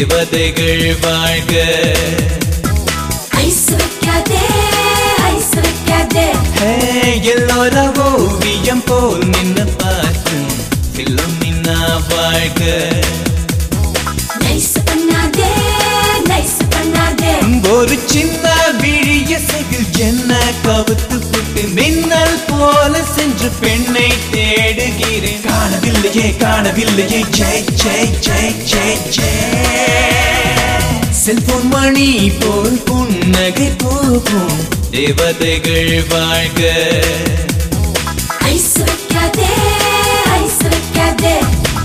தேவதைகள் வாழ்க. ஐஸ் வைக்காதே ஐஸ் வைக்காதே எல்லோர ஓவியம் போல் நின்று பார்க்கும் பிலோமினா வாழ்க. நைஸ் பண்ணாதே நைஸ் பண்ணாதே ஒரு சின்ன விழிய சகில் என்ன கவுத்து புட்டு மின்னல் போல சென்று பெண்ணை தேடுகிறேன். காணவில்லையே காணவில்லையே ஜெய் ஜெய் ஜெய் ஜெய் ஜெய். செல்போன் மணி போல் புன்னகை போகும் தேவதைகள் வாழ்க. ஐஸ் வைக்காதே ஐஸ் வைக்காதே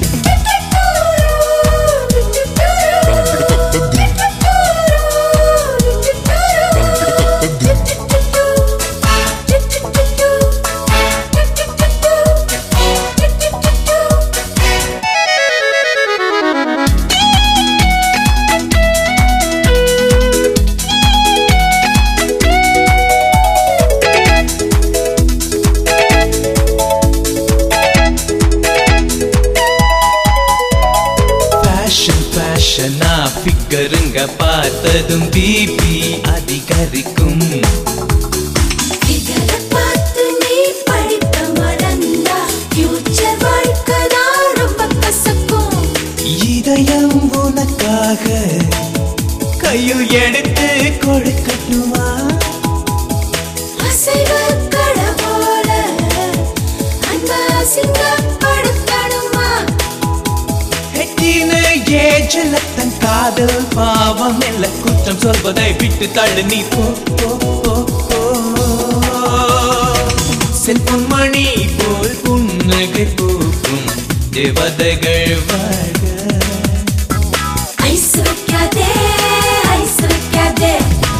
ஃபிகருங்க பார்த்ததும் பிபி அதிகரிக்கும். ஃபிகரை பார்த்து நீ படிப்ப மறந்தா ஃபியூச்சர் வாழ்க்கை தான் ரொம்ப கசக்கும். இதயம் உனக்காக கையில் எடுத்து கொடுக்கட்டுமா? அசைவ கடவுள அன்ப அசிங்கப்படுத்தணுமா? ஏஜல தன் காதல் பாவம் இல்ல குற்றம் சொல்வதை விட்டு தள்ளு நீ போ போ போ போ. செல்போன் மணி போல் புன்னகை பூக்கும் தேவதைகள் வாழ்க. ஐஸ் வைக்காதே ஐஸ் வைக்காதே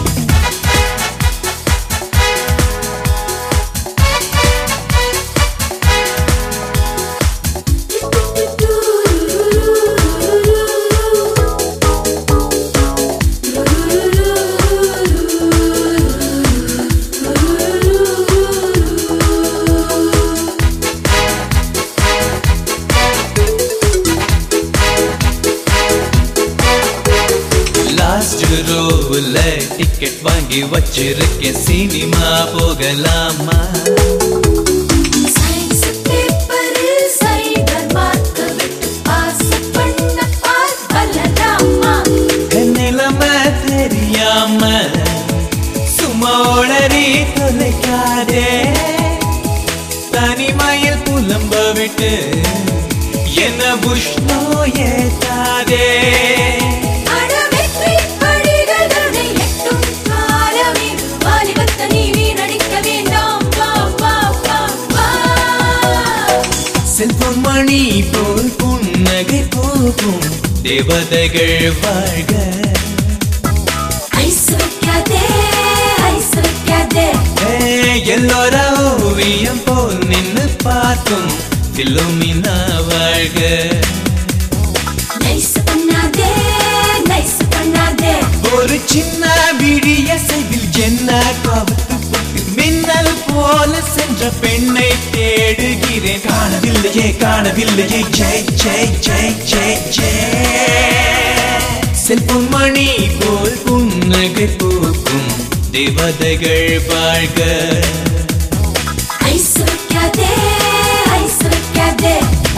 ரோவுல டிக்கெட் வாங்கி வச்சிருக்கேன், சினிமா போகலாமா? சயின்ஸ் பேப்பரில் சைபர் மார்க்க விட்டு பாஸ் பண்ண பாஸ் பண்ணலாமா? நிலைமை தெரியாம சும்மா உளறி தொலைக்காதே. தனிமையில் புலம்ப விட்டு என்ன புஷ்ணோ ஏத்தாதே. செல்போன் மணி போல் புன்னகை போகும் தேவதைகள் வாழ்க. ஐஸ் வைக்காதே ஐஸ் வைக்காதே எல்லோர ஓவியம் போல் நின்று பார்க்கும் பிலோமினா வாழ்க. நைஸ் பண்ணாதே நைஸ் பண்ணாதே ஒரு சின்ன விழிய சைவில் என்ன கவுத்து புட்டு மின்னல் போல சென்ற பெண்ணை தேடுகிறேன். காணவில்லையே காணவில்லையே ஜெய் ஜெய் ஜெய் ஜெய் ஜெய். செல்போன் மணி போல் புன்னகை பூக்கும் தேவதைகள் வாழ்க. ஐஸ் வைக்காதே ஐஸ் வைக்காதே